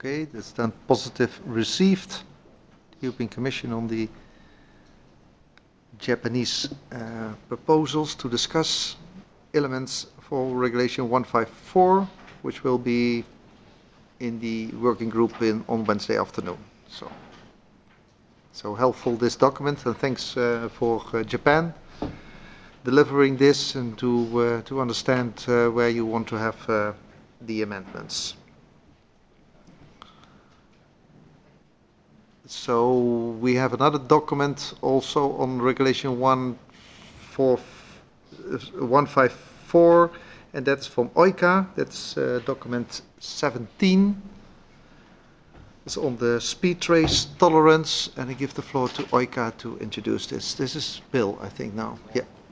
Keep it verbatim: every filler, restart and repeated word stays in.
Okay, that's then positive received. European Commission on the Japanese uh, proposals to discuss elements for Regulation one fifty-four, which will be in the working group in, on Wednesday afternoon. So, so helpful this document, and thanks uh, for uh, Japan delivering this and to uh, to understand uh, where you want to have uh, the amendments. So we have another document also on Regulation one fifty-four, and that's from OICA. That's uh, document seventeen. It's on the speed trace tolerance, and I give the floor to OICA to introduce this. This is Bill, I think, now. Yeah.